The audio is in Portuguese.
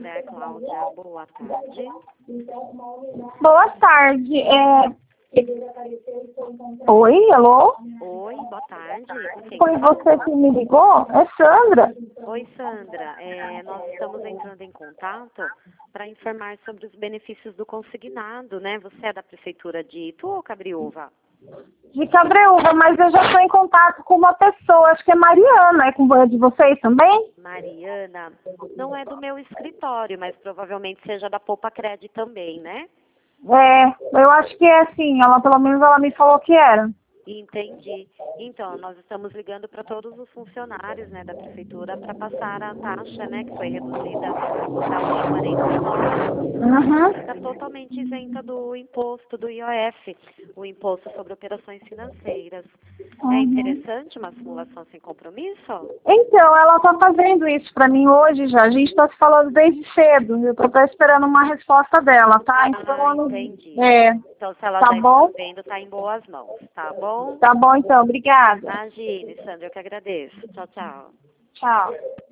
José Cláudia, boa tarde. Boa tarde. Oi, alô? Oi, boa tarde. Com quem Foi eu você falo? que me ligou? É Sandra. Oi, Sandra. Nós estamos entrando em contato para informar sobre os benefícios do consignado, né? Você é da Prefeitura de Itu ou Cabriúva? De Cabreúva, mas eu já estou em contato com uma pessoa, acho que é Mariana, é de vocês também? Mariana, não é do meu escritório, mas provavelmente seja da Poupa Cred também, né? Eu acho que é assim, pelo menos ela me falou que era. Entendi. Então, nós estamos ligando para todos os funcionários, né, da prefeitura para passar a taxa, né, que foi reduzida para 1,49. Está Uhum. totalmente isenta do imposto do IOF, o imposto sobre operações financeiras. É Uhum. interessante uma simulação sem compromisso? Então, ela está fazendo isso para mim hoje já. A gente está se falando desde cedo. Eu estou esperando uma resposta dela, tá? Então, Ah, entendi. Então, se ela tá já está bom? vendo, está em boas mãos, tá bom? Tá bom, então. Obrigada. Imagine, Sandra, eu que agradeço. Tchau, tchau. Tchau.